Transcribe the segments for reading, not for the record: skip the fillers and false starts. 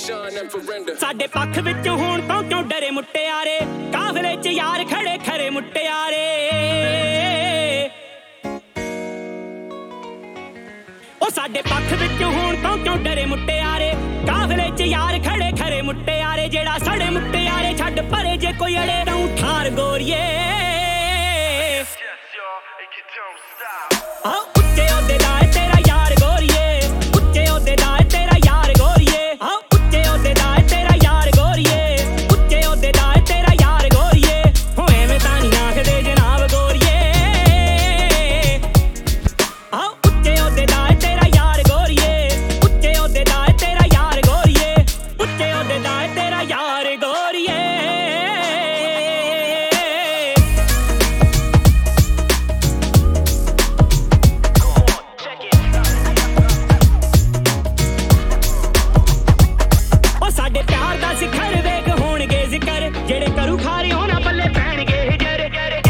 ਸਾਡੇ ਪੱਖ ਵਿੱਚ ਹੋਣ ਤੋਂ ਕਿਉਂ ਡਰੇ ਮੁਟਿਆਰੇ ਕਾਫਲੇ 'ਚ ਯਾਰ ਖੜੇ ਖਰੇ ਮੁਟਿਆਰੇ ਉਹ ਸਾਡੇ ਪੱਖ ਵਿੱਚ ਹੋਣ ਤੋਂ ਕਿਉਂ ਡਰੇ ਮੁਟਿਆਰੇ ਕਾਫਲੇ 'ਚ ਯਾਰ ਖੜੇ ਖਰੇ ਮੁਟਿਆਰੇ ਜਿਹੜਾ ਸੜੇ ਮੁਟਿਆਰੇ ਛੱਡ ਪਰੇ ਜੇ ਕੋਈ ਅੜੇ ਤੂੰ ਠਾਰ ਗੋਰੀਏ ਆ ਉੱਚੇ ਉਹਦੇ ਦਾ ਤੇਰਾ ਯਾਰ ਗੋਰੀਏ ਉੱਚੇ ਉਹਦੇ ਦਾ ਤੇਰਾ ਯਾਰ ਗੋਰੀਏ ਆ ਉੱਚੇ ਉਹਦੇ ਦਾ ਤੇਰਾ ਯਾਰ ਗੋਰੀਏ ਉੱਚੇ ਉਹਦੇ ਦਾ ਤੇਰਾ ਯਾਰ ਗੋਰੀਏ ਹੋ ਐਵੇਂ ਤਾਂ ਨਹੀਂ ਆਖਦੇ ਜਨਾਬ ਗੋਰੀਏ ਆ ਉੱਚੇ ਉਹਦੇ ਦਾ ਤੇਰਾ ਯਾਰ ਗੋਰੀਏ ਉੱਚੇ ਉਹਦੇ ਦਾ ਤੇਰਾ ਯਾਰ ਗੋਰੀਏ ਉੱਚੇ ਉਹਦੇ ਦਾ ਤੇਰਾ ਯਾਰ ਗੋਰੀਏ ਸਿਖਰ ਵੇਖ ਹੋਣਗੇ ਜ਼ਿਕਰ ਜਿਹੜੇ ਕਰੂ ਖਾਰੇ ਹੋਣਾ ਪੱਲੇ ਪੈਣਗੇ ਜਰ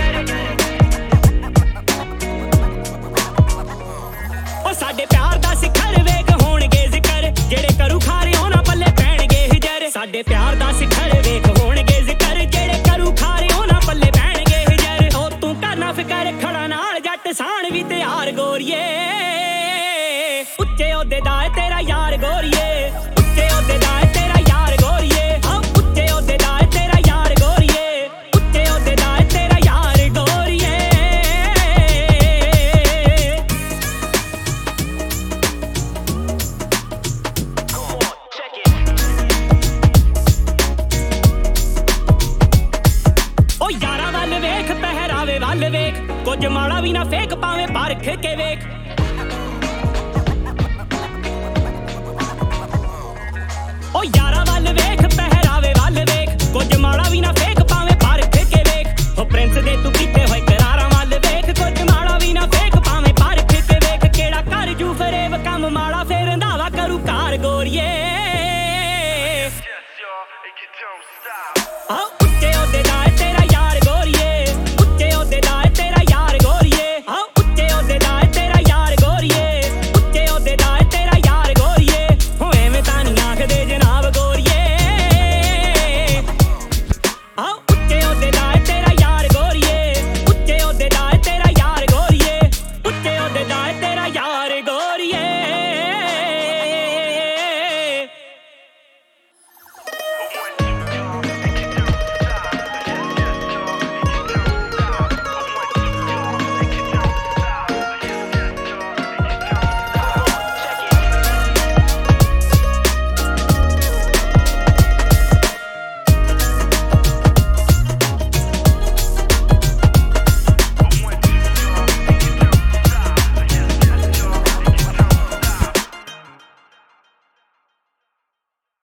ਉਹ ਸਾਡੇ ਪਿਆਰ ਦਾ ਸਿਖਰ ਵੇਖ ਹੋਣਗੇ ਜ਼ਿਕਰ ਜਿਹੜੇ ਕਰੂ ਖਾਰੇ ਹੋਣਾ ਪੱਲੇ ਪੈਣਗੇ ਜਰ ਸਾਡੇ ਪਿਆਰ ਦਾ ਸਿਖਰ ਵੇਖ ਹੋਣਗੇ ਜ਼ਿਕਰ ਜਿਹੜੇ ਕਰੂ ਖਾਰੇ ਹੋਣਾ ਪੱਲੇ ਪੈਣਗੇ ਜਰ ਉਹ ਤੂੰ ਕਰਨਾ ਫਿਕਰ ਖੜਾ ਨਾਲ ਜੱਟ ਸਾਣ ਵੀ ਤਿਆਰ ਗੋਰੀਏ ਉੱਚੇ ਉਹਦੇ ਦਾ ਤੇਰਾ ਯਾਰ ਗੋਰੀਏ ਉੱਚੇ ਉਹਦੇ ਦਾ ਤੇਰਾ ਯਾਰ ਗੋਰੀਏ ਵੱਲ ਵੇਖ ਕੁਝ ਮਾੜਾ ਵੀ ਨਾ ਫੇਕ ਪਾਵੇਂ ਪਰਖ ਕੇ ਵੇਖ ਉਹ ਯਾਰਾਂ ਵੱਲ ਵੇਖ ਪਹਿਰਾਵੇ ਵੱਲ ਵੇਖ ਕੁਝ ਮਾੜਾ ਵੀ ਨਾ ਫੇਕ